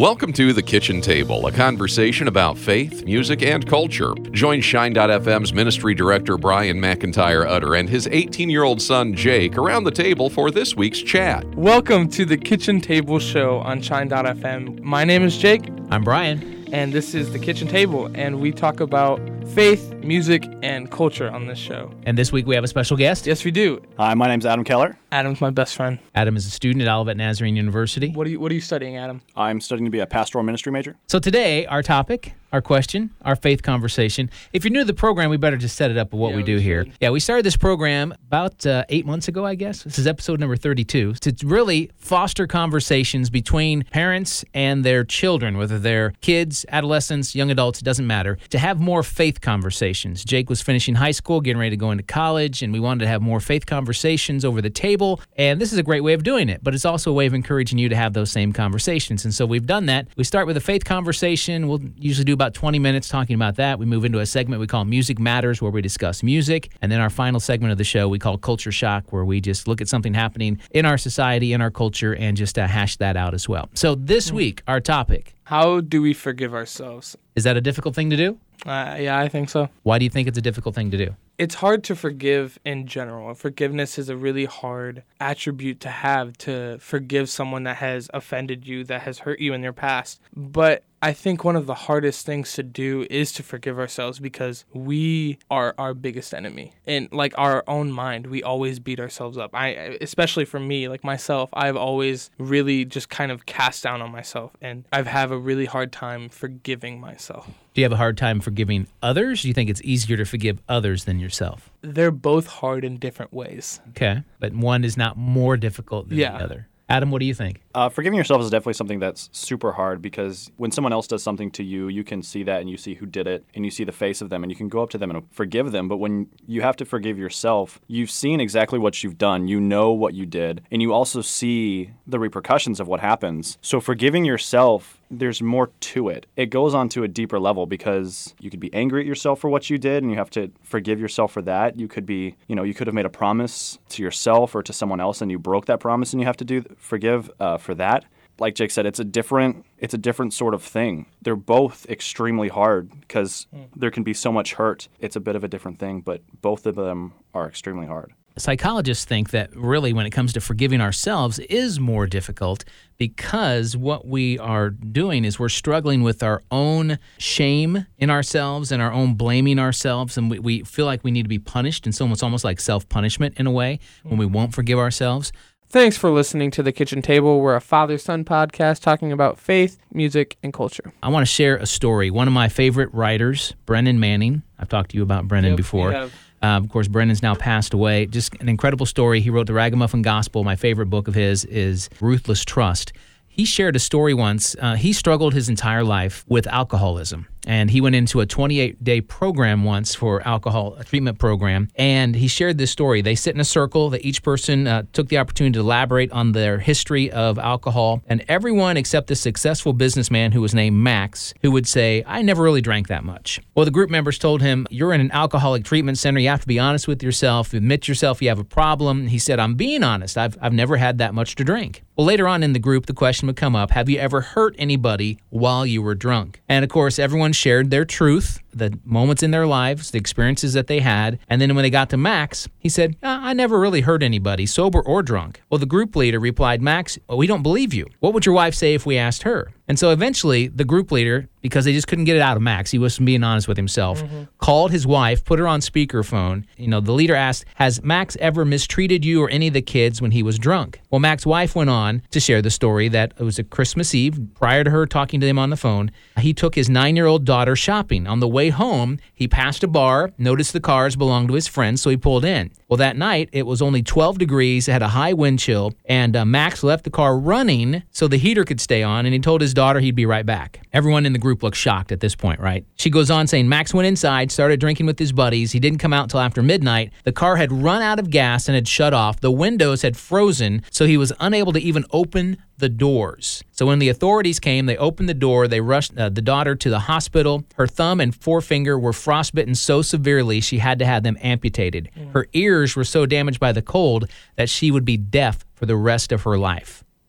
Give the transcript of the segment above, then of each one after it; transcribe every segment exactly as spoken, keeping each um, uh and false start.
Welcome to The Kitchen Table, a conversation about faith, music, and culture. Join Shine dot F M's ministry director Brian McIntyre Utter and his eighteen-year-old son Jake around the table for this week's chat. Welcome to The Kitchen Table show on Shine dot F M. My name is Jake. I'm Brian. And this is The Kitchen Table, and we talk about faith, music, and culture on this show. And this week we have a special guest. Yes, we do. Hi, my name's Adam Keller. Adam's my best friend. Adam is a student at Olivet Nazarene University. What are you What are you studying, Adam? I'm studying to be a pastoral ministry major. So today, our topic, our question, our faith conversation. If you're new to the program, we better just set it up with what Yeah, we we do here. should. Yeah, we started this program about uh, eight months ago, I guess. This is episode number thirty-two. To really foster conversations between parents and their children, whether they're kids, adolescents, young adults, it doesn't matter, to have more faith conversations. Jake was finishing high school, getting ready to go into college, and we wanted to have more faith conversations over the table. And this is a great way of doing it, but it's also a way of encouraging you to have those same conversations. And so we've done that. We start with a faith conversation. We'll usually do about twenty minutes talking about that. We move into a segment we call Music Matters, where we discuss music. And then our final segment of the show we call Culture Shock, where we just look at something happening in our society, in our culture, and just uh, hash that out as well. So this week, our topic. How do we forgive ourselves? Is that a difficult thing to do? Uh, yeah, I think so. Why do you think it's a difficult thing to do? It's hard to forgive in general. Forgiveness is a really hard attribute to have, to forgive someone that has offended you, that has hurt you in your past. But I think one of the hardest things to do is to forgive ourselves, because we are our biggest enemy. In like our own mind, we always beat ourselves up. I, especially for me, like myself, I've always really just kind of cast down on myself, and I've have a really hard time forgiving myself. Do you have a hard time forgiving others? Do you think it's easier to forgive others than yourself? They're both hard in different ways. Okay, but one is not more difficult than Yeah. the other. Adam, what do you think? Uh, forgiving yourself is definitely something that's super hard, because when someone else does something to you, you can see that and you see who did it and you see the face of them and you can go up to them and forgive them. But when you have to forgive yourself, you've seen exactly what you've done. You know what you did, and you also see the repercussions of what happens. So forgiving yourself, there's more to it. It goes on to a deeper level, because you could be angry at yourself for what you did and you have to forgive yourself for that. You could be, you know, you could have made a promise to yourself or to someone else and you broke that promise, and you have to do forgive uh, for that. Like Jake said, it's a different it's a different sort of thing. They're both extremely hard, because mm. there can be so much hurt. It's a bit of a different thing, but both of them are extremely hard. Psychologists think that really when it comes to forgiving ourselves is more difficult, because what we are doing is we're struggling with our own shame in ourselves and our own blaming ourselves, and we, we feel like we need to be punished, and so it's almost like self-punishment in a way when we won't forgive ourselves. Thanks for listening to The Kitchen Table. We're a father-son podcast talking about faith, music, and culture. I want to share a story. One of my favorite writers, Brennan Manning. I've talked to you about Brennan Yep, before. we have. Uh, of course, Brennan's now passed away. Just an incredible story. He wrote The Ragamuffin Gospel. My favorite book of his is Ruthless Trust. He shared a story once. Uh, he struggled his entire life with alcoholism. And he went into a twenty-eight day program once for alcohol, a treatment program, and he shared this story. They sit in a circle, that each person uh, took the opportunity to elaborate on their history of alcohol, and everyone except the successful businessman who was named Max, who would say, I never really drank that much. Well, the group members told him, you're in an alcoholic treatment center, you have to be honest with yourself, admit yourself you have a problem. He said, I'm being honest, I've, I've never had that much to drink. Well, later on in the group, the question would come up, have you ever hurt anybody while you were drunk? And of course, everyone shared their truth, the moments in their lives, the experiences that they had. And then when they got to Max, he said, uh, I never really hurt anybody, sober or drunk. Well, the group leader replied, Max, well, we don't believe you. What would your wife say if we asked her? And so eventually, the group leader, because they just couldn't get it out of Max, he wasn't being honest with himself, mm-hmm. called his wife, put her on speakerphone. You know, the leader asked, has Max ever mistreated you or any of the kids when he was drunk? Well, Max's wife went on to share the story that it was a Christmas Eve, prior to her talking to him on the phone, he took his nine-year-old daughter shopping. On the way home, he passed a bar, noticed the cars belonged to his friends, so he pulled in. Well, that night, it was only twelve degrees, it had a high wind chill, and uh, Max left the car running so the heater could stay on, and he told his daughter he'd be right back. Everyone in the group looked shocked at this point, right? She goes on saying, Max went inside, started drinking with his buddies. He didn't come out until after midnight. The car had run out of gas and had shut off. The windows had frozen, so he was unable to even open the doors. So when the authorities came, they opened the door, they rushed uh, the daughter to the hospital. Her thumb and forefinger were frostbitten so severely she had to have them amputated. Mm. Her ears were so damaged by the cold that she would be deaf for the rest of her life.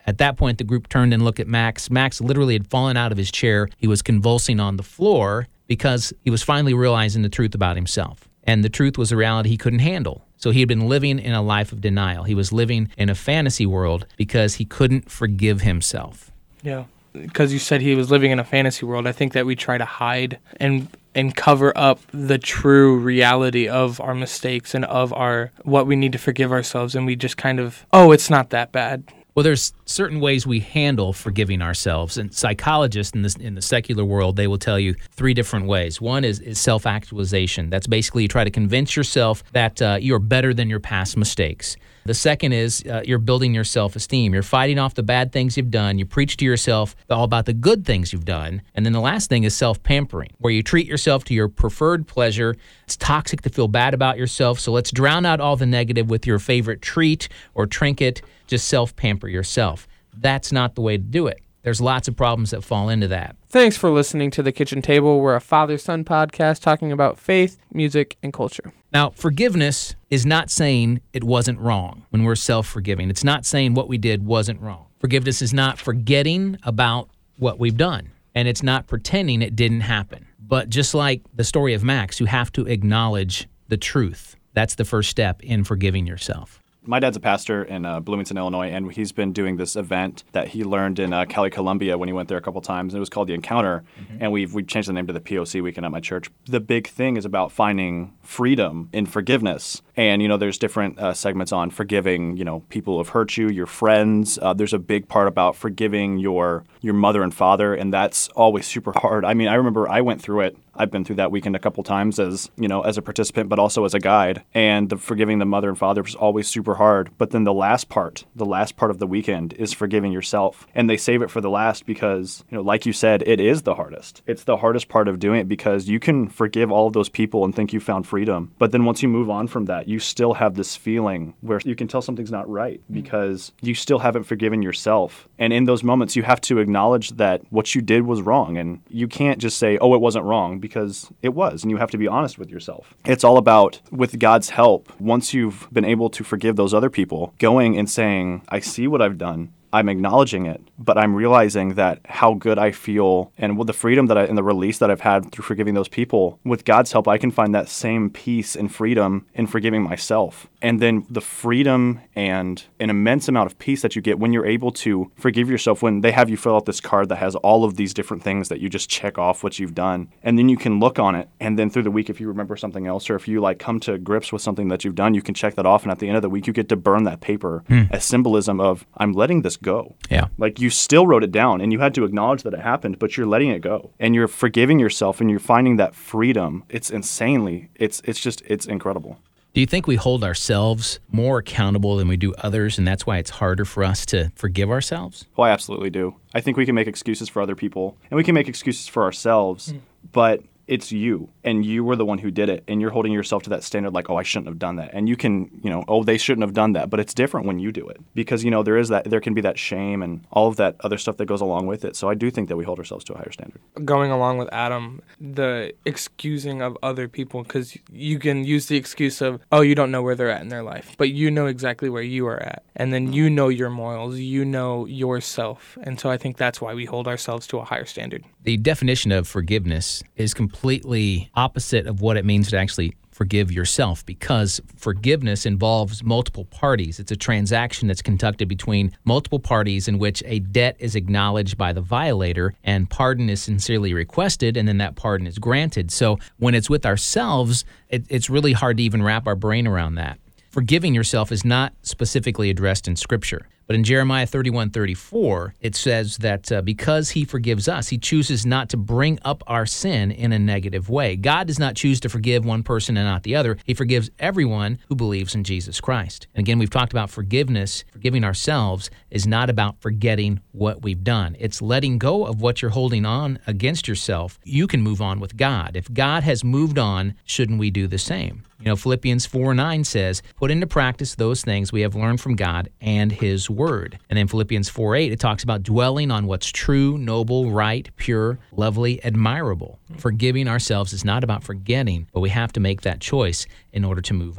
At that point, the group turned and looked at Max. Max literally had fallen out of his chair. He was convulsing on the floor because he was finally realizing the truth about himself. And the truth was a reality he couldn't handle. So he had been living in a life of denial. He was living in a fantasy world because he couldn't forgive himself. Yeah, because you said he was living in a fantasy world. I think that we try to hide and and cover up the true reality of our mistakes and of our what we need to forgive ourselves. And we just kind of, oh, it's not that bad. Well, there's certain ways we handle forgiving ourselves. And psychologists in, this, in the secular world, they will tell you three different ways. One is, is self-actualization. That's basically you try to convince yourself that uh, you're better than your past mistakes. The second is uh, you're building your self-esteem. You're fighting off the bad things you've done. You preach to yourself all about the good things you've done. And then the last thing is self-pampering, where you treat yourself to your preferred pleasure. It's toxic to feel bad about yourself, so let's drown out all the negative with your favorite treat or trinket. Just self-pamper yourself. That's not the way to do it. There's lots of problems that fall into that. Thanks for listening to The Kitchen Table. We're a father-son podcast talking about faith, music, and culture. Now, forgiveness is not saying it wasn't wrong when we're self-forgiving. It's not saying what we did wasn't wrong. Forgiveness is not forgetting about what we've done, and it's not pretending it didn't happen. But just like the story of Max, you have to acknowledge the truth. That's the first step in forgiving yourself. My dad's a pastor in uh, Bloomington, Illinois, and he's been doing this event that he learned in uh, Cali, Columbia when he went there a couple times. It was called The Encounter, mm-hmm. and we've we've changed the name to the P O C Weekend at my church. The big thing is about finding freedom in forgiveness. And, you know, there's different uh, segments on forgiving, you know, people who have hurt you, your friends. Uh, there's a big part about forgiving your your mother and father, and that's always super hard. I mean, I remember I went through it. I've been through that weekend a couple times as, you know, as a participant, but also as a guide. And the forgiving the mother and father was always super hard. But then the last part, the last part of the weekend is forgiving yourself. And they save it for the last because, you know, like you said, it is the hardest. It's the hardest part of doing it because you can forgive all of those people and think you found freedom. But then once you move on from that, you still have this feeling where you can tell something's not right because you still haven't forgiven yourself. And in those moments, you have to acknowledge that what you did was wrong. And you can't just say, oh, it wasn't wrong, because it was. And you have to be honest with yourself. It's all about, with God's help, once you've been able to forgive those other people, going and saying, I see what I've done. I'm acknowledging it, but I'm realizing that how good I feel and with the freedom that I and the release that I've had through forgiving those people, with God's help, I can find that same peace and freedom in forgiving myself. And then the freedom and an immense amount of peace that you get when you're able to forgive yourself, when they have you fill out this card that has all of these different things that you just check off what you've done. And then you can look on it. And then through the week, if you remember something else, or if you like come to grips with something that you've done, you can check that off. And at the end of the week, you get to burn that paper hmm. as symbolism of, I'm letting this go. Yeah. Like you still wrote it down and you had to acknowledge that it happened, but you're letting it go. And you're forgiving yourself and you're finding that freedom. It's insanely, it's it's just, it's incredible. Do you think we hold ourselves more accountable than we do others, and that's why it's harder for us to forgive ourselves? Well, I absolutely do. I think we can make excuses for other people, and we can make excuses for ourselves, mm. but it's you, and you were the one who did it, and you're holding yourself to that standard like, oh, I shouldn't have done that. And you can, you know, oh, they shouldn't have done that, but it's different when you do it because, you know, there is that, there can be that shame and all of that other stuff that goes along with it. So I do think that we hold ourselves to a higher standard. Going along with Adam, the excusing of other people, because you can use the excuse of, oh, you don't know where they're at in their life, but you know exactly where you are at. And then you know your morals, you know yourself. And so I think that's why we hold ourselves to a higher standard. The definition of forgiveness is completely opposite of what it means to actually forgive yourself, because forgiveness involves multiple parties. It's a transaction that's conducted between multiple parties in which a debt is acknowledged by the violator and pardon is sincerely requested, and then that pardon is granted. So when it's with ourselves, it, it's really hard to even wrap our brain around that. Forgiving yourself is not specifically addressed in Scripture. But in Jeremiah thirty-one thirty-four, it says that uh, because he forgives us, he chooses not to bring up our sin in a negative way. God does not choose to forgive one person and not the other. He forgives everyone who believes in Jesus Christ. And again, we've talked about forgiveness. Forgiving ourselves is not about forgetting what we've done. It's letting go of what you're holding on against yourself. You can move on with God. If God has moved on, shouldn't we do the same? You know, Philippians four nine says, put into practice those things we have learned from God and his word. And then Philippians four eight, it talks about dwelling on what's true, noble, right, pure, lovely, admirable. Forgiving ourselves is not about forgetting, but we have to make that choice in order to move on.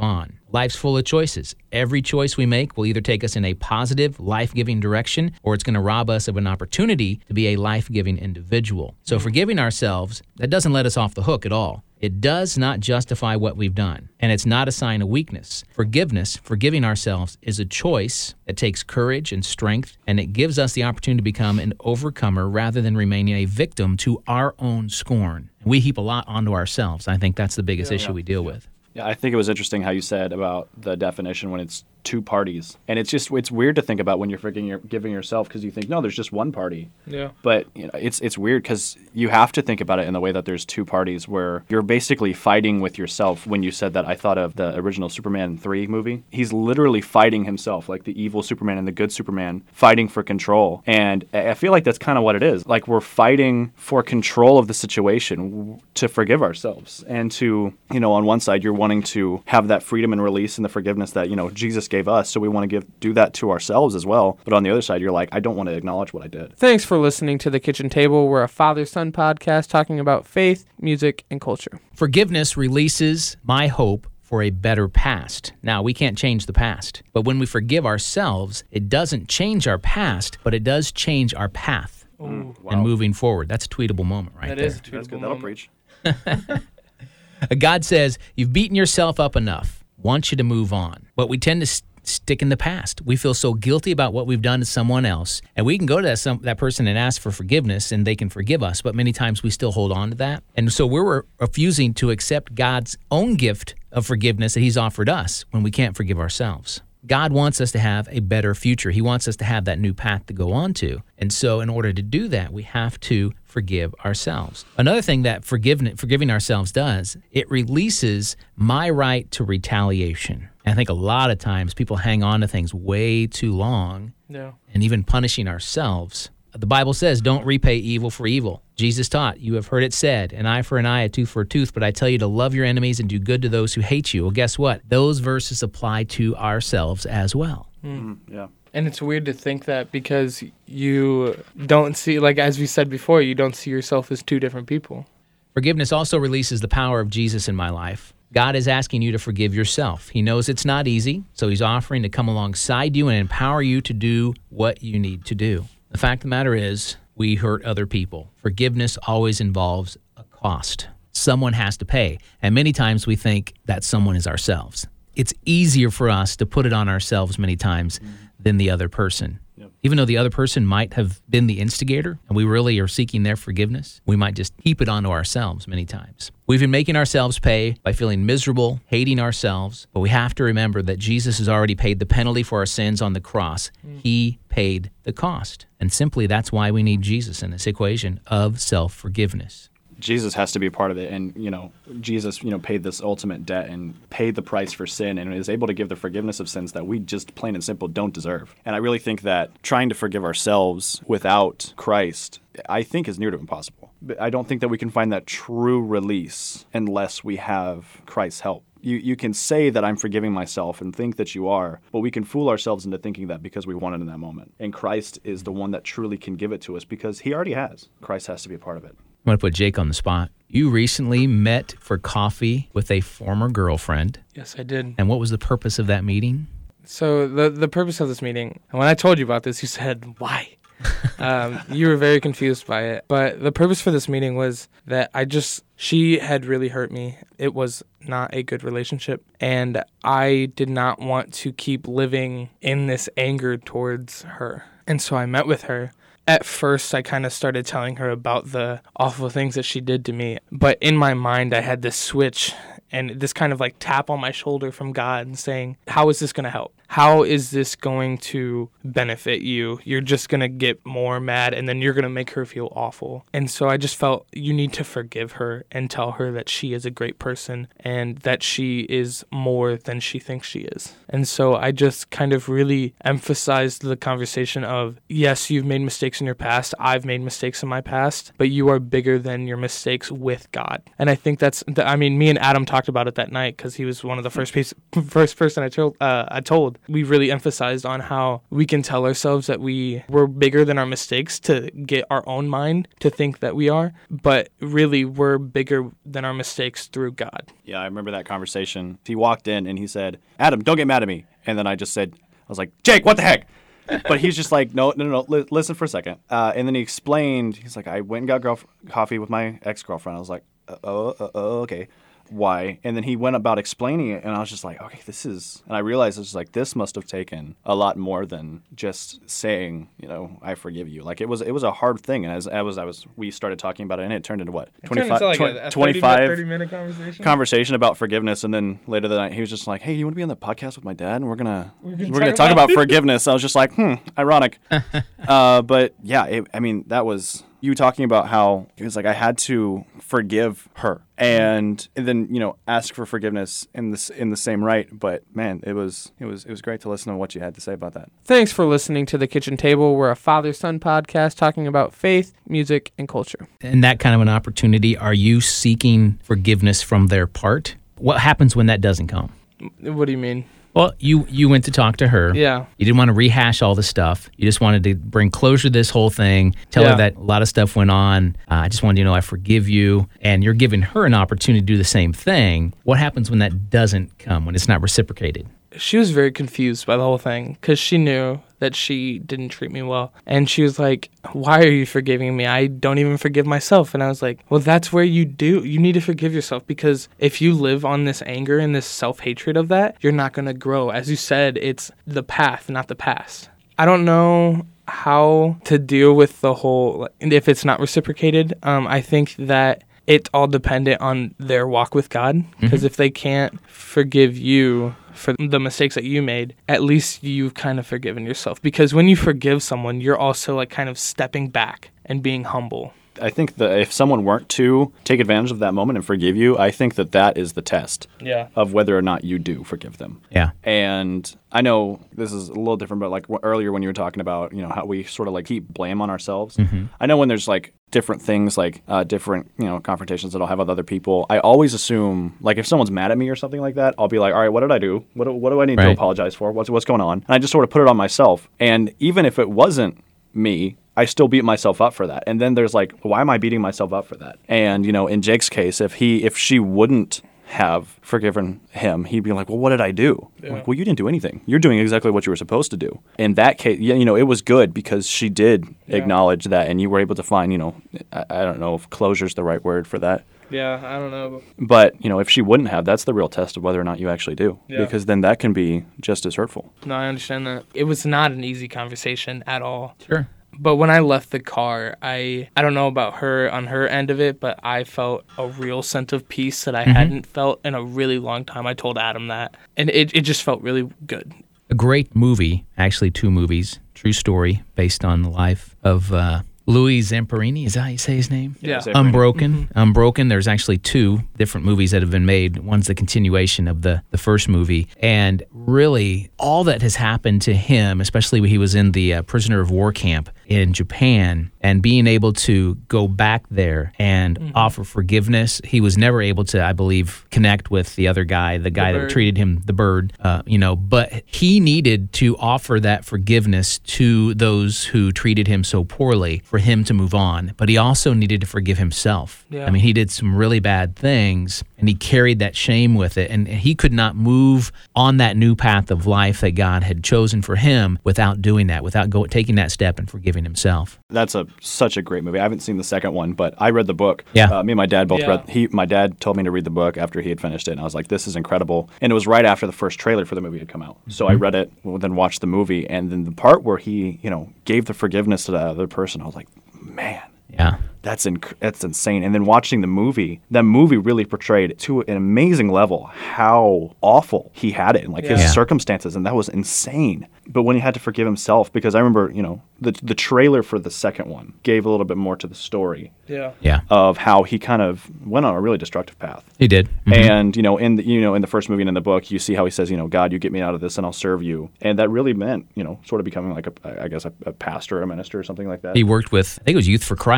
Life's full of choices. Every choice we make will either take us in a positive, life-giving direction, or it's going to rob us of an opportunity to be a life-giving individual. So forgiving ourselves, that doesn't let us off the hook at all. It does not justify what we've done, and it's not a sign of weakness. Forgiveness, forgiving ourselves, is a choice that takes courage and strength, and it gives us the opportunity to become an overcomer rather than remaining a victim to our own scorn. We heap a lot onto ourselves. I think that's the biggest Yeah, issue yeah. we deal with. Yeah, I think it was interesting how you said about the definition when it's two parties. And it's just, it's weird to think about when you're forgiving your, giving yourself because you think, no, there's just one party. Yeah. But you know, it's it's weird because you have to think about it in the way that there's two parties where you're basically fighting with yourself. When you said that, I thought of the original Superman three movie. He's literally fighting himself, like the evil Superman and the good Superman, fighting for control. And I feel like that's kind of what it is. Like we're fighting for control of the situation to forgive ourselves. And to, you know, on one side, you're wanting to have that freedom and release and the forgiveness that, you know, Jesus gave us. So we want to give do that to ourselves as well. But on the other side, you're like, I don't want to acknowledge what I did. Thanks for listening to The Kitchen Table. We're a father-son podcast talking about faith, music, and culture. Forgiveness releases my hope for a better past. Now, we can't change the past, but when we forgive ourselves, it doesn't change our past, but it does change our path Ooh. and moving forward. That's a tweetable moment right That there. is a tweetable That's good. That'll moment. preach. God says, you've beaten yourself up enough. Want you to move on. But we tend to st- stick in the past. We feel so guilty about what we've done to someone else, and we can go to that, some, that person and ask for forgiveness, and they can forgive us, but many times we still hold on to that. And so we're refusing to accept God's own gift of forgiveness that he's offered us when we can't forgive ourselves. God wants us to have a better future. He wants us to have that new path to go on to. And so in order to do that, we have to forgive ourselves. Another thing that forgiving, forgiving ourselves does, it releases my right to retaliation. And I think a lot of times people hang on to things way too long, Yeah. and even punishing ourselves. The Bible says, don't repay evil for evil. Jesus taught, you have heard it said, an eye for an eye, a tooth for a tooth, but I tell you to love your enemies and do good to those who hate you. Well, guess what? Those verses apply to ourselves as well. Mm, yeah. And it's weird to think that because you don't see, like as we said before, you don't see yourself as two different people. Forgiveness also releases the power of Jesus in my life. God is asking you to forgive yourself. He knows it's not easy, so he's offering to come alongside you and empower you to do what you need to do. The fact of the matter is, we hurt other people. Forgiveness always involves a cost. Someone has to pay, and many times we think that someone is ourselves. It's easier for us to put it on ourselves many times than the other person. Yep. Even though the other person might have been the instigator, and we really are seeking their forgiveness, we might just heap it onto ourselves many times. We've been making ourselves pay by feeling miserable, hating ourselves, but we have to remember that Jesus has already paid the penalty for our sins on the cross. Mm. He paid the cost. And simply that's why we need Jesus in this equation of self-forgiveness. Jesus has to be a part of it. And, you know, Jesus, you know, paid this ultimate debt and paid the price for sin and is able to give the forgiveness of sins that we just plain and simple don't deserve. And I really think that trying to forgive ourselves without Christ, I think is near to impossible. But I don't think that we can find that true release unless we have Christ's help. You you can say that I'm forgiving myself and think that you are, but we can fool ourselves into thinking that because we want it in that moment. And Christ is the one that truly can give it to us because he already has. Christ has to be a part of it. I'm going to put Jake on the spot. You recently met for coffee with a former girlfriend. Yes, I did. And what was the purpose of that meeting? So the the purpose of this meeting, and when I told you about this, you said, why? um, you were very confused by it. But the purpose for this meeting was that I just, she had really hurt me. It was not a good relationship. And I did not want to keep living in this anger towards her. And so I met with her. At first, I kind of started telling her about the awful things that she did to me. But in my mind, I had this switch and this kind of like tap on my shoulder from God and saying, how is this going to help? How is this going to benefit you? You're just going to get more mad and then you're going to make her feel awful. And so I just felt you need to forgive her and tell her that she is a great person and that she is more than she thinks she is. And so I just kind of really emphasized the conversation of, yes, you've made mistakes in your past. I've made mistakes in my past, but you are bigger than your mistakes with God. And I think that's, the, I mean, me and Adam talked about it that night because he was one of the first piece, first person I told, uh, I told. child, we really emphasized on how we can tell ourselves that we we're bigger than our mistakes to get our own mind to think that we are, but really we're bigger than our mistakes through God. Yeah, I remember that conversation. He walked in and he said, Adam, don't get mad at me. And then I just said, I was like, Jake, what the heck? But he's just like, no, no, no, no, li- listen for a second. Uh, and then he explained, he's like, I went and got girl- coffee with my ex-girlfriend. I was like, uh, oh, uh, oh, okay. Why? And then he went about explaining it, and I was just like, okay, this is, and I realized it's like, this must have taken a lot more than just saying, you know, I forgive you. Like, it was, it was a hard thing. And as, as I was, we started talking about it, and it turned into what? twenty-five, like a, a twenty-five thirty minute conversation? conversation about forgiveness. And then later that night, he was just like, hey, you want to be on the podcast with my dad? And we're going to, we're going to talk about, about forgiveness. I was just like, hmm, ironic. uh, but yeah, it, I mean, that was, you talking about how it was like I had to forgive her and, and then, you know, ask for forgiveness in this in the same right. But man, it was it was it was great to listen to what you had to say about that. Thanks for listening to The Kitchen Table. We're a father-son podcast talking about faith, music, and culture. In that kind of an opportunity, are you seeking forgiveness from their part? What happens when that doesn't come? What do you mean? Well, you, you went to talk to her. Yeah. You didn't want to rehash all the stuff. You just wanted to bring closure to this whole thing, tell Yeah. her that a lot of stuff went on. Uh, I just wanted you to know I forgive you. And you're giving her an opportunity to do the same thing. What happens when that doesn't come, when it's not reciprocated? She was very confused by the whole thing because she knew that she didn't treat me well. And she was like, why are you forgiving me? I don't even forgive myself. And I was like, well, that's where you do. You need to forgive yourself, because if you live on this anger and this self-hatred of that, you're not going to grow. As you said, it's the path, not the past. I don't know how to deal with the whole, if it's not reciprocated. Um, I think that it's all dependent on their walk with God, because mm-hmm. if they can't forgive you for the mistakes that you made, at least you've kind of forgiven yourself. Because when you forgive someone, you're also like kind of stepping back and being humble. I think that if someone weren't to take advantage of that moment and forgive you, I think that that is the test yeah. of whether or not you do forgive them. Yeah. And I know this is a little different, but like earlier when you were talking about, you know, how we sort of like keep blame on ourselves. Mm-hmm. I know when there's like different things, like uh, different, you know, confrontations that I'll have with other people, I always assume, like if someone's mad at me or something like that, I'll be like, all right, what did I do? What do, what do I need right. to apologize for? What's what's going on? And I just sort of put it on myself. And even if it wasn't me, I still beat myself up for that. And then there's like, why am I beating myself up for that? And, you know, in Jake's case, if he, if she wouldn't have forgiven him, he'd be like, well, what did I do? Yeah. Like, well, you didn't do anything. You're doing exactly what you were supposed to do. In that case, you know, it was good because she did yeah. acknowledge that, and you were able to find, you know, I, I don't know if closure's the right word for that. Yeah, I don't know. But, you know, if she wouldn't have, that's the real test of whether or not you actually do. Yeah. Because then that can be just as hurtful. No, I understand that. It was not an easy conversation at all. Sure. But when I left the car, I I don't know about her on her end of it, but I felt a real sense of peace that I mm-hmm. hadn't felt in a really long time. I told Adam that. And it, it just felt really good. A great movie, actually two movies, true story, based on the life of uh, Louis Zamperini. Is that how you say his name? Yeah. Unbroken. Mm-hmm. Unbroken. There's actually two different movies that have been made. One's the continuation of the, the first movie. And really, all that has happened to him, especially when he was in the uh, prisoner of war camp in Japan, and being able to go back there and mm-hmm. offer forgiveness. He was never able to, I believe, connect with the other guy, the guy the that treated him, the bird, uh, you know, but he needed to offer that forgiveness to those who treated him so poorly for him to move on. But he also needed to forgive himself. Yeah. I mean, he did some really bad things, and he carried that shame with it, and he could not move on that new path of life that God had chosen for him without doing that, without go, taking that step and forgiving himself. That's a such a great movie. I haven't seen the second one, but I read the book. Yeah. Uh, me and my dad both yeah. read. He, my dad told me to read the book after he had finished it, and I was like, "This is incredible." And it was right after the first trailer for the movie had come out, so mm-hmm. I read it, then watched the movie, and then the part where he, you know, gave the forgiveness to that other person, I was like, "Man, yeah, that's inc- that's insane." And then watching the movie, that movie really portrayed to an amazing level how awful he had it and like yeah. his Yeah. circumstances, and that was insane. But when he had to forgive himself, because I remember, you know, the the trailer for the second one gave a little bit more to the story Yeah. Yeah. of how he kind of went on a really destructive path. He did. Mhm. And you know, in the, you know, in the first movie and in the book, you see how he says, you know, "God, you get me out of this, and I'll serve you." And that really meant, you know, sort of becoming like a, I guess, a, a pastor, a minister, or something like that. He worked with, I think it was Youth for Christ. Yeah.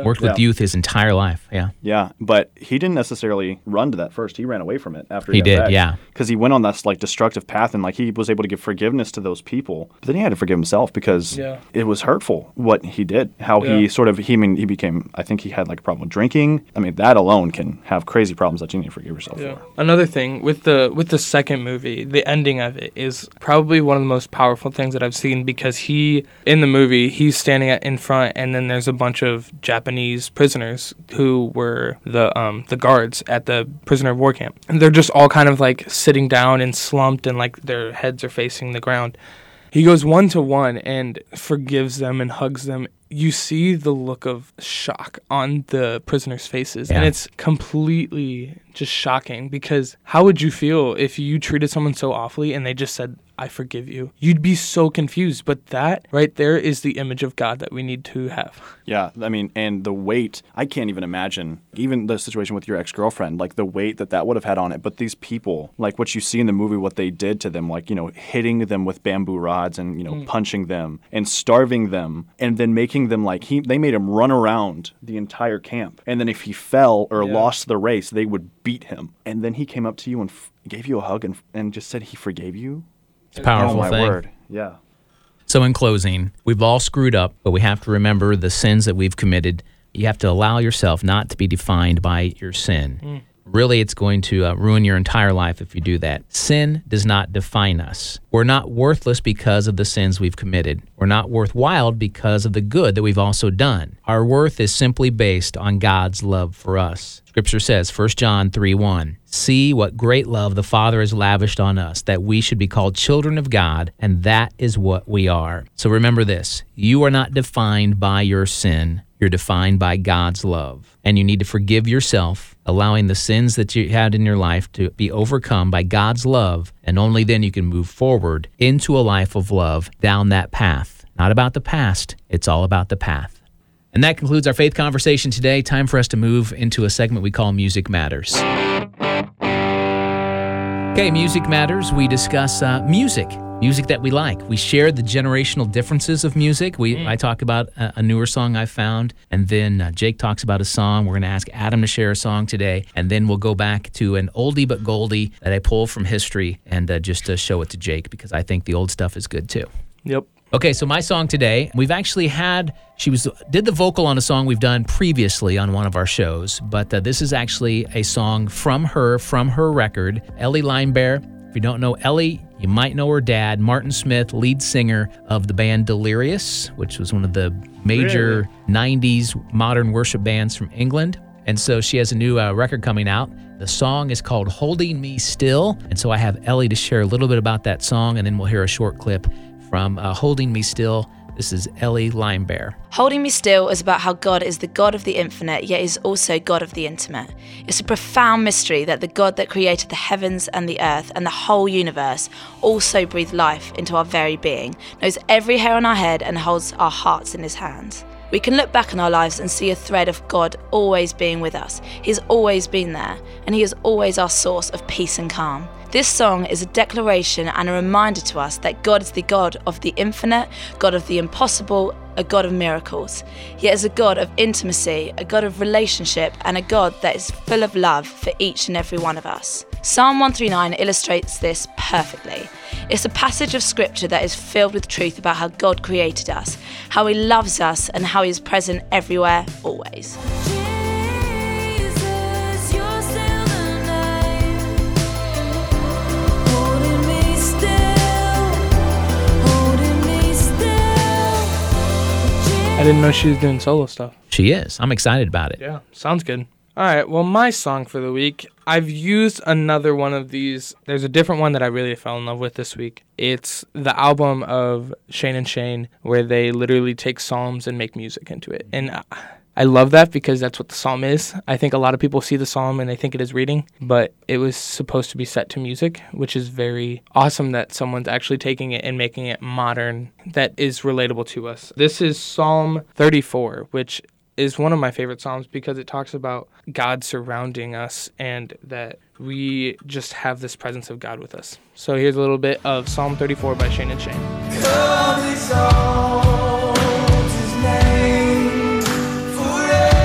Worked with Yeah. youth his entire life. Yeah. Yeah, but he didn't necessarily run to that first. He ran away from it after he, He got did, back. yeah. Because he went on this like destructive path, and like he was able to give forgiveness to those people. But then he had to forgive himself because Yeah. it was hurtful what he did. How he Yeah. sort of he I mean he became. I think he had like a problem with drinking. I mean that alone can have crazy problems that you need to forgive yourself Yeah. for. Another thing with the with the second movie, the ending of it is probably one of the most powerful things that I've seen, because he in the movie he's standing at, in front, and then there's a bunch of Japanese prisoners who were the um the guards at the prisoner of war camp, and they're just all kind of like sitting down and slumped, and like their heads are facing the ground. He goes one to one and forgives them and hugs them. You see the look of shock on the prisoners' faces, and Yeah. it's completely just shocking, because how would you feel if you treated someone so awfully and they just said, I forgive you? You'd be so confused, but that right there is the image of God that we need to have. Yeah, I mean, and the weight, I can't even imagine, even the situation with your ex-girlfriend, like the weight that that would have had on it. But these people, like what you see in the movie, what they did to them, like, you know, hitting them with bamboo rods and, you know, Mm. punching them and starving them, and then making them like, he, they made him run around the entire camp. And then if he fell or Yeah. lost the race, they would beat him. And then he came up to you and f- gave you a hug and, and just said he forgave you. It's a powerful oh, my thing. word. Yeah. So in closing, we've all screwed up, but we have to remember the sins that we've committed. You have to allow yourself not to be defined by your sin. Mm. Really, it's going to uh, ruin your entire life if you do that. Sin does not define us. We're not worthless because of the sins we've committed. We're not worthwhile because of the good that we've also done. Our worth is simply based on God's love for us. Scripture says, First John three one, see what great love the Father has lavished on us, that we should be called children of God, and that is what we are. So remember this, you are not defined by your sin. You're defined by God's love. And you need to forgive yourself, allowing the sins that you had in your life to be overcome by God's love, and only then you can move forward into a life of love down that path. Not about the past, it's all about the path. And that concludes our faith conversation today. Time for us to move into a segment we call Music Matters. Okay, Music Matters, we discuss uh, music. Music that we like. We share the generational differences of music. We mm. I talk about a, a newer song I found, and then uh, Jake talks about a song. We're going to ask Adam to share a song today, and then we'll go back to an oldie but goldie that I pull from history and uh, just uh, show it to Jake, because I think the old stuff is good too. Yep. Okay, so my song today, we've actually had, she was did the vocal on a song we've done previously on one of our shows, but uh, this is actually a song from her, from her record, Ellie Limebear. If you don't know Ellie, you might know her dad, Martin Smith, lead singer of the band Delirious, which was one of the major Really? nineties modern worship bands from England. And so she has a new uh, record coming out. The song is called Holding Me Still. And so I have Ellie to share a little bit about that song, and then we'll hear a short clip from uh, Holding Me Still. This is Ellie Limebear. Holding Me Still is about how God is the God of the infinite, yet is also God of the intimate. It's a profound mystery that the God that created the heavens and the earth and the whole universe also breathed life into our very being, knows every hair on our head, and holds our hearts in his hands. We can look back on our lives and see a thread of God always being with us. He's always been there, and he is always our source of peace and calm. This song is a declaration and a reminder to us that God is the God of the infinite, God of the impossible, a God of miracles. He is a God of intimacy, a God of relationship, and a God that is full of love for each and every one of us. Psalm one thirty-nine illustrates this perfectly. It's a passage of scripture that is filled with truth about how God created us, how he loves us, and how he is present everywhere, always. I didn't know she was doing solo stuff. She is. I'm excited about it. Yeah, sounds good. All right, well, my song for the week, I've used another one of these. There's a different one that I really fell in love with this week. It's the album of Shane and Shane, where they literally take psalms and make music into it. And I, I love that because that's what the psalm is. I think a lot of people see the psalm and they think it is reading, but it was supposed to be set to music, which is very awesome that someone's actually taking it and making it modern that is relatable to us. This is Psalm thirty-four, which is one of my favorite psalms because it talks about God surrounding us and that we just have this presence of God with us. So here's a little bit of Psalm thirty-four by Shane and Shane. Come exalt his name forever.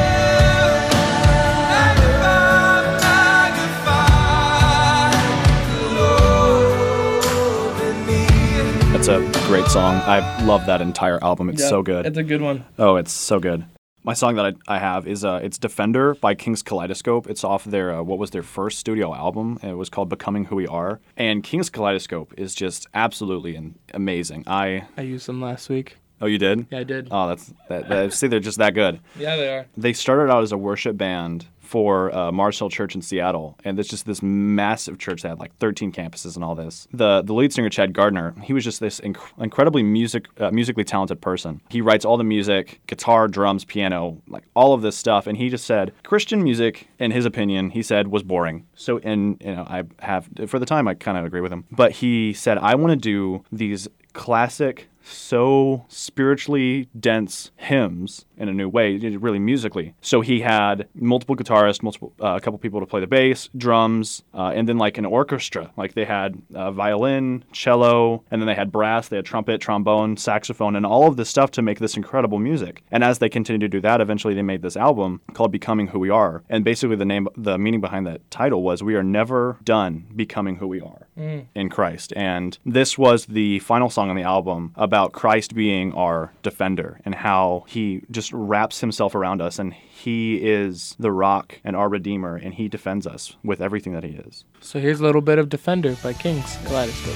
favorite song. I love that entire album. It's Yeah, so good. It's a good one. Oh, it's so good. My song that I, I have is uh, it's Defender by King's Kaleidoscope. It's off their uh, what was their first studio album. And it was called Becoming Who We Are. And King's Kaleidoscope is just absolutely an- amazing. I I used them last week. oh, you did? Yeah, I did. Oh, that's that. that see, they're just that good. Yeah, they are. They started out as a worship band for uh, Mars Hill Church in Seattle, and it's just this massive church that had like thirteen campuses and all this. The the lead singer Chad Gardner, he was just this inc- incredibly music uh, musically talented person. He writes all the music, guitar, drums, piano, like all of this stuff, and he just said Christian music, in his opinion, he said was boring. So, and you know, I have for the time I kind of agree with him, but he said I want to do these classic, so spiritually dense hymns in a new way, really musically. So he had multiple guitarists, multiple uh, a couple people to play the bass, drums, uh, and then like an orchestra. Like they had uh, violin, cello, and then they had brass, they had trumpet, trombone, saxophone, and all of this stuff to make this incredible music. And as they continued to do that, eventually they made this album called Becoming Who We Are. And basically the name, the meaning behind that title was we are never done becoming who we are mm. in Christ. And this was the final song on the album about Christ being our defender and how he just wraps himself around us, and he is the rock and our redeemer, and he defends us with everything that he is. So here's a little bit of Defender by King's Kaleidoscope.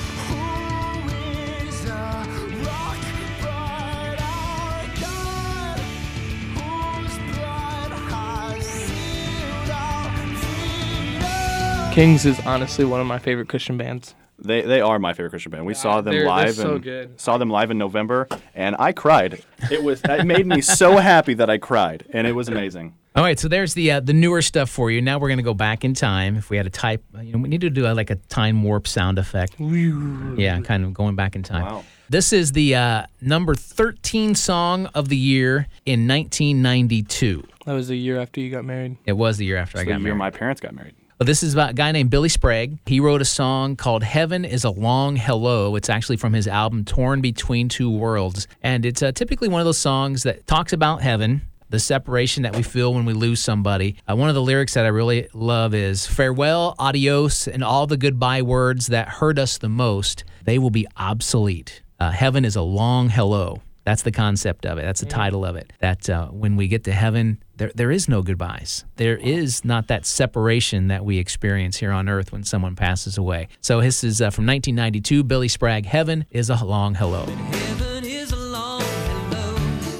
Kings is honestly one of my favorite Christian bands. They they are my favorite Christian band. We saw them they're, live they're so and good. saw them live in November, and I cried. It was it made me so happy that I cried, and it was amazing. All right, so there's the uh, the newer stuff for you. Now we're going to go back in time. If we had a type, you know, we need to do a, like a time warp sound effect. Yeah, kind of going back in time. Wow. This is the uh, number thirteen song of the year in nineteen ninety-two. That was the year after you got married. It was the year after It's I the got year married. my parents got married. Well, this is about a guy named Billy Sprague. He wrote a song called Heaven is a Long Hello. It's actually from his album Torn Between Two Worlds. And it's uh, typically one of those songs that talks about heaven, the separation that we feel when we lose somebody. Uh, one of the lyrics that I really love is, farewell, adios, and all the goodbye words that hurt us the most, they will be obsolete. Uh, heaven is a long hello. That's the concept of it. That's the title of it. That uh, when we get to heaven, there there is no goodbyes. There is not that separation that we experience here on earth when someone passes away. So this is uh, from nineteen ninety-two, Billy Sprague, Heaven is a Long Hello. Heaven is a long hello,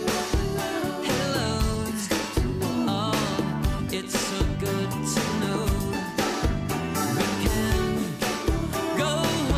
hello. Oh, it's so good to know we can go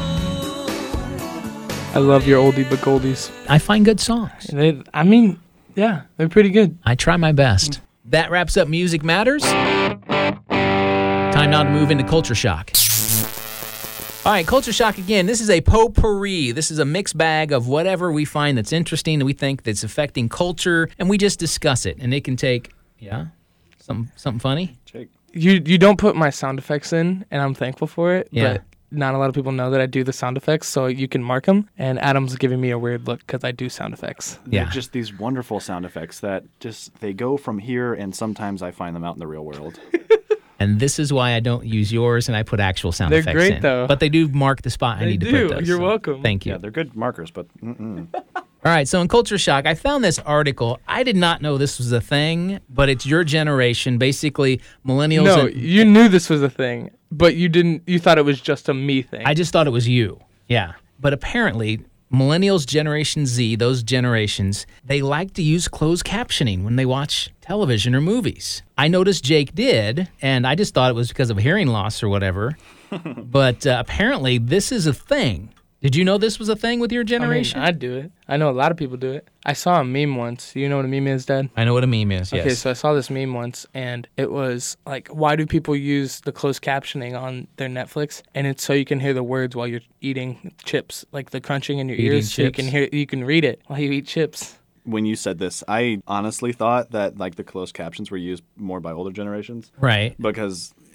home. I love your oldie but goldies. I find good songs. They, I mean, yeah, they're pretty good. I try my best. That wraps up Music Matters. Time now to move into Culture Shock. All right, Culture Shock again. This is a potpourri. This is a mixed bag of whatever we find that's interesting that we think that's affecting culture, and we just discuss it. And it can take, yeah, something something funny. Jake. You you don't put my sound effects in, and I'm thankful for it. Yeah. But not a lot of people know that I do the sound effects, so you can mark them. And Adam's giving me a weird look because I do sound effects. Yeah. They're just these wonderful sound effects that just, they go from here, and sometimes I find them out in the real world. And this is why I don't use yours and I put actual sound They're effects great, in. though. But they do mark the spot I They need to do. put those. You're so welcome. Thank you. Yeah, they're good markers, but mm-mm. All right, so in Culture Shock, I found this article. I did not know this was a thing, but it's your generation, basically millennials. No, and, you knew this was a thing, but you didn't. You thought it was just a me thing. I just thought it was you. Yeah. But apparently, millennials, Generation Z, those generations, they like to use closed captioning when they watch television or movies. I noticed Jake did, and I just thought it was because of hearing loss or whatever. But uh, apparently, this is a thing. Did you know this was a thing with your I mean, generation? I do it. I know a lot of people do it. I saw a meme once. You know what a meme is, Dad? I know what a meme is, yes. Okay, so I saw this meme once, and it was like, why do people use the closed captioning on their Netflix? And it's so you can hear the words while you're eating chips, like the crunching in your Eating ears, so you chips? can hear, you can read it while you eat chips. When you said this, I honestly thought that like the closed captions were used more by older generations Right. because, you know,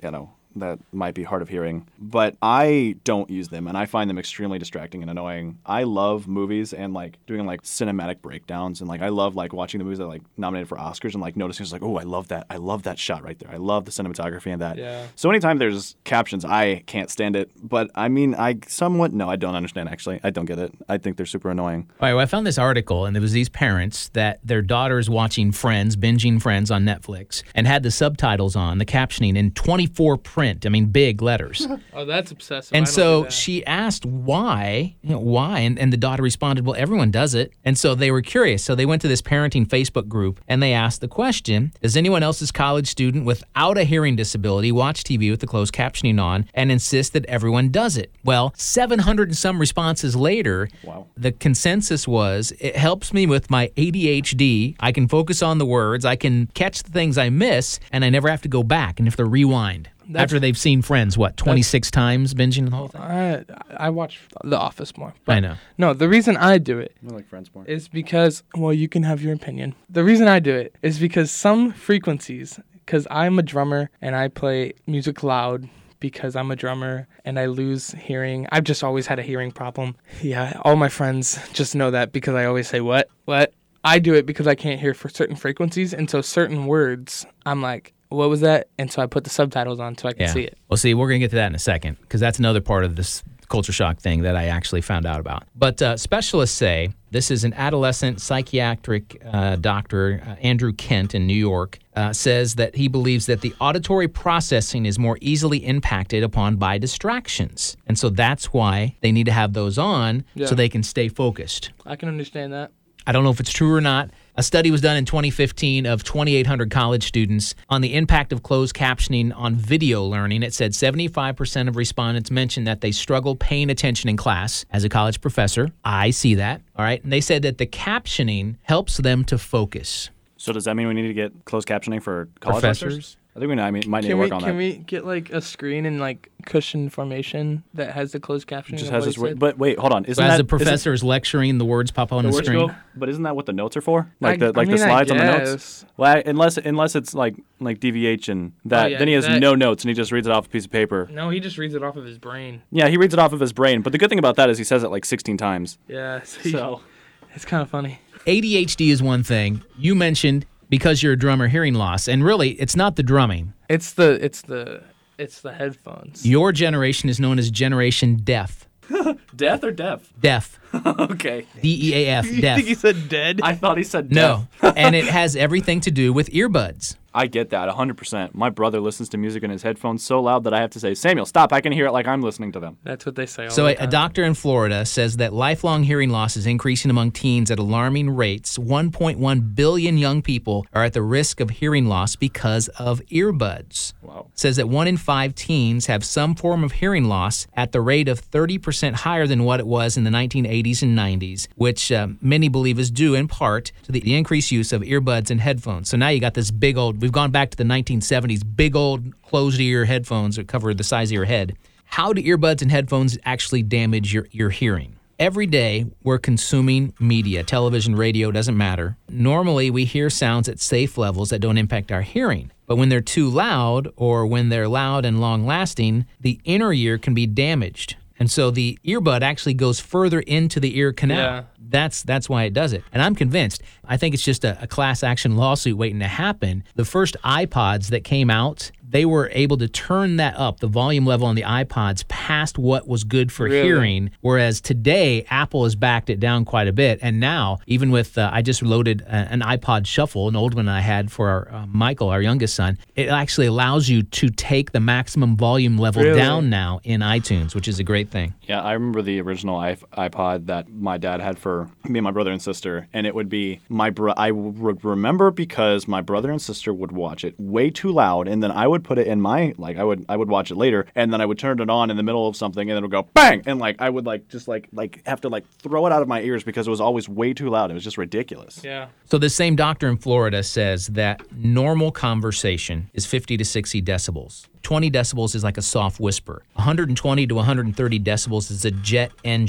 that might be hard of hearing. But I don't use them, and I find them extremely distracting and annoying. I love movies and like doing like cinematic breakdowns, and like I love like watching the movies that are like nominated for Oscars and like noticing it's like, oh, I love that. I love that shot right there. I love the cinematography and that. Yeah. So anytime there's captions, I can't stand it. But I mean, I somewhat no, I don't understand actually. I don't get it. I think they're super annoying. All right, well, I found this article, and there was these parents that their daughter's watching Friends, binging Friends on Netflix, and had the subtitles on, the captioning in twenty-four print. I mean, big letters. Oh, that's obsessive. I And don't so do that. she asked why, you know, why, and, and the daughter responded, well, everyone does it. And so they were curious. So they went to this parenting Facebook group, and they asked the question, does anyone else's college student without a hearing disability watch T V with the closed captioning on and insist that everyone does it? Well, seven hundred and some responses later, Wow. the consensus was, it helps me with my A D H D. I can focus on the words. I can catch the things I miss, and I never have to go back and have to rewind. That's- After they've seen Friends, what, twenty-six times binging the whole thing? I I watch The Office more. But I know. No, the reason I do it I like Friends more. is because, well, you can have your opinion. The reason I do it is because some frequencies, because I'm a drummer and I play music loud because I'm a drummer and I lose hearing. I've just always had a hearing problem. Yeah, all my friends just know that because I always say, what? What? I do it because I can't hear for certain frequencies. And so certain words, I'm like, what was that? And so I put the subtitles on so I can see it. Well, see, we're going to get to that in a second because that's another part of this culture shock thing that I actually found out about. But uh, specialists say, this is an adolescent psychiatric uh, doctor, uh, Andrew Kent in New York, uh, says that he believes that the auditory processing is more easily impacted upon by distractions. And so that's why they need to have those on Yeah. so they can stay focused. I can understand that. I don't know if it's true or not. A study was done in twenty fifteen of twenty-eight hundred college students on the impact of closed captioning on video learning. It said seventy-five percent of respondents mentioned that they struggle paying attention in class. As a college professor, I see that. All right. And they said that the captioning helps them to focus. So does that mean we need to get closed captioning for college Professors? lectures? I think we I mean, might need Can to we work on can that. we get like a screen in like cushion formation that has the closed captioning? It just of has what this he word. said? But wait, hold on. Isn't So as that the isn't- professor is lecturing, the words pop on the, the words screen. go? But isn't that what the notes are for? Like I- the like I mean, the I slides on the notes. guess. Well, I, unless unless it's like like D V H and that, Oh, yeah, then he has that- no notes and he just reads it off a piece of paper. No, he just reads it off of his brain. Yeah, he reads it off of his brain. But the good thing about that is he says it like sixteen times. Yeah, so he- So it's kind of funny. A D H D is one thing. You mentioned because you're a drummer, hearing loss. And really, it's not the drumming. It's the it's the it's the headphones. Your generation is known as Generation Deaf. deaf or deaf? Deaf. Okay. D E A F. You Deaf. think he said dead? I thought he said No. deaf. And it has everything to do with earbuds. I get that one hundred percent. My brother listens to music in his headphones so loud that I have to say, Samuel, stop. I can hear it like I'm listening to them. That's what they say. All So the a, a time. doctor in Florida says that lifelong hearing loss is increasing among teens at alarming rates. one point one billion young people are at the risk of hearing loss because of earbuds. Wow. Says that one in five teens have some form of hearing loss at the rate of thirty percent higher than what it was in the nineteen eighties and nineties, which uh, many believe is due in part to the, the increased use of earbuds and headphones. So now you got this big old, we've gone back to the nineteen seventies, big old closed ear headphones that cover the size of your head. How do earbuds and headphones actually damage your, your hearing? Every day, we're consuming media, television, radio, doesn't matter. Normally, we hear sounds at safe levels that don't impact our hearing. But when they're too loud, or when they're loud and long-lasting, the inner ear can be damaged. And so the earbud actually goes further into the ear canal. Yeah. That's that's why it does it. And I'm convinced. I think it's just a, a class action lawsuit waiting to happen. The first iPods that came out, they were able to turn that up, the volume level on the iPods, past what was good for Really? hearing. Whereas today, Apple has backed it down quite a bit. And now, even with, uh, I just loaded a, an iPod Shuffle, an old one I had for our, uh, Michael, our youngest son. It actually allows you to take the maximum volume level Really? down now in iTunes, which is a great thing. Yeah, I remember the original iP- iPod that my dad had for me and my brother and sister, and it would be my bro- I would remember because my brother and sister would watch it way too loud, and then I would put it in my like I would I would watch it later, and then I would turn it on in the middle of something, and then it would go bang, and like I would like just like like have to like throw it out of my ears because it was always way too loud. It was just ridiculous. Yeah. So the same doctor in Florida says that normal conversation is fifty to sixty decibels. twenty decibels is like a soft whisper. one hundred twenty to one hundred thirty decibels is a jet engine.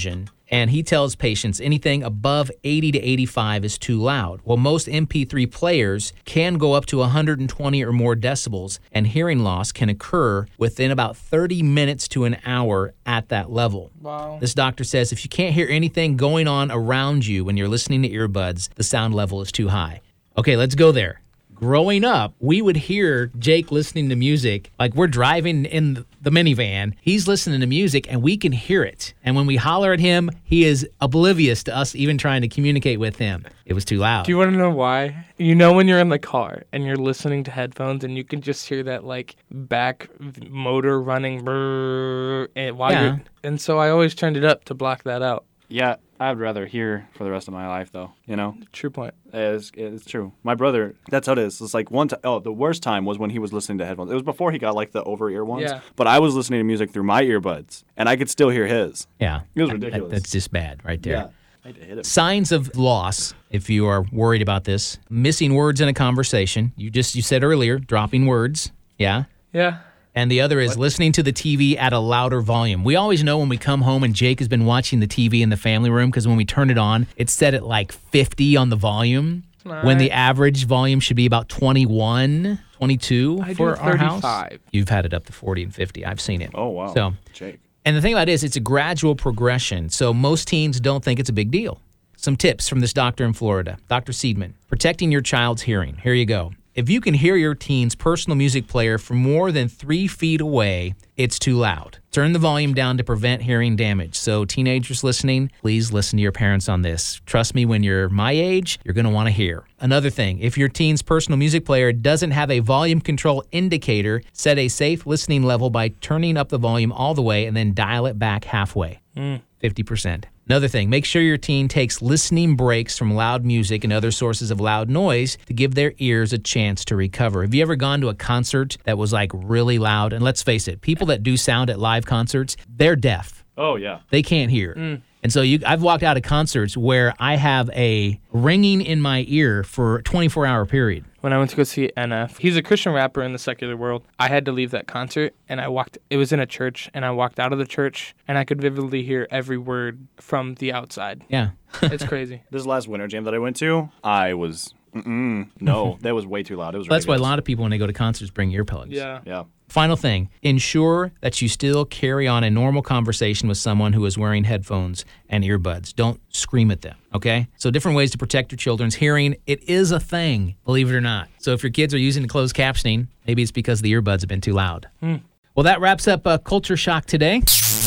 And he tells patients anything above eighty to eighty-five is too loud. Well, most M P three players can go up to one hundred twenty or more decibels, and hearing loss can occur within about thirty minutes to an hour at that level. Wow. This doctor says if you can't hear anything going on around you when you're listening to earbuds, the sound level is too high. Okay, let's go there. Growing up, we would hear Jake listening to music. Like we're driving in the minivan, he's listening to music and we can hear it. And when we holler at him, he is oblivious to us even trying to communicate with him. It was too loud. Do you want to know why? You know when you're in the car and you're listening to headphones and you can just hear that like back motor running brrr, and while Yeah. you're, and so I always turned it up to block that out. Yeah, I'd rather hear for the rest of my life, though. You know, True point. it's, it's true. My brother, that's how it is. It's like one time. Oh, the worst time was when he was listening to headphones. It was before he got like the over ear ones. Yeah. But I was listening to music through my earbuds, and I could still hear his. Yeah. It was That- ridiculous. that's just bad right there. Yeah. I had to hit it. Signs of loss, if you are worried about this. Missing words in a conversation. You just, you said earlier, dropping words. Yeah. Yeah. And the other is listening to the T V at a louder volume. We always know when we come home and Jake has been watching the T V in the family room because when we turn it on, it's set at like fifty on the volume All when the right. average volume should be about twenty-one, twenty-two I do for our house. thirty-five. You've had it up to forty and fifty. I've seen it. Oh, wow. So, Jake. and the thing about it is it's a gradual progression. So most teens don't think it's a big deal. Some tips from this doctor in Florida, Doctor Seidman. Protecting your child's hearing. Here you go. If you can hear your teen's personal music player from more than three feet away, it's too loud. Turn the volume down to prevent hearing damage. So teenagers listening, please listen to your parents on this. Trust me, when you're my age, you're going to want to hear. Another thing, if your teen's personal music player doesn't have a volume control indicator, set a safe listening level by turning up the volume all the way and then dial it back halfway, fifty percent. Another thing, make sure your teen takes listening breaks from loud music and other sources of loud noise to give their ears a chance to recover. Have you ever gone to a concert that was like really loud? And let's face it, people that do sound at live concerts, they're deaf. Oh, yeah. They can't hear. And so you, I've walked out of concerts where I have a ringing in my ear for a twenty-four hour period. When I went to go see N F, he's a Christian rapper in the secular world. I had to leave that concert, and I walked. It was in a church, and I walked out of the church, and I could vividly hear every word from the outside. Yeah. It's crazy. This last winter jam that I went to, I was, mm-mm, no, that was way too loud. It was That's why a ridiculous. lot of people, when they go to concerts, bring earplugs. Yeah. Yeah. Final thing, ensure that you still carry on a normal conversation with someone who is wearing headphones and earbuds. Don't scream at them, okay? So different ways to protect your children's hearing. It is a thing, believe it or not. So if your kids are using the closed captioning, maybe it's because the earbuds have been too loud. Well, that wraps up uh, Culture Shock today.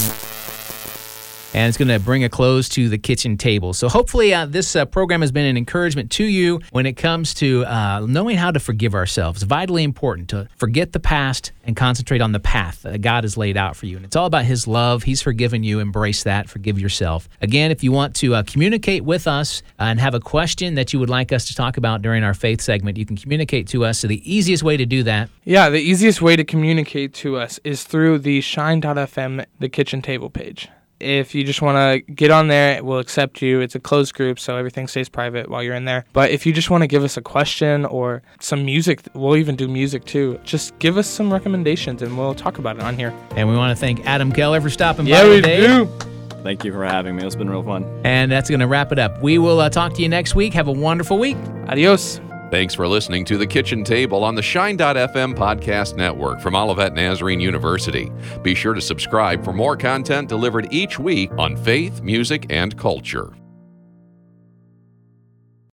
And it's going to bring a close to the kitchen table. So hopefully uh, this uh, program has been an encouragement to you when it comes to uh, knowing how to forgive ourselves. Vitally important to forget the past and concentrate on the path that God has laid out for you. And it's all about His love. He's forgiven you. Embrace that. Forgive yourself. Again, if you want to uh, communicate with us uh, and have a question that you would like us to talk about during our faith segment, you can communicate to us. So the easiest way to do that, Yeah, the easiest way to communicate to us is through the shine dot f m, the kitchen table page. If you just want to get on there, we'll accept you. It's a closed group, so everything stays private while you're in there. But if you just want to give us a question or some music, we'll even do music too. Just give us some recommendations and we'll talk about it on here. and we want to thank Adam Keller for stopping Yeah, by we today. do. Thank you for having me. It's been real fun. And that's going to wrap it up. We will uh, talk to you next week. Have a wonderful week. Adios. Thanks for listening to The Kitchen Table on the Shine dot f m podcast network from Olivet Nazarene University. Be sure to subscribe for more content delivered each week on faith, music, and culture.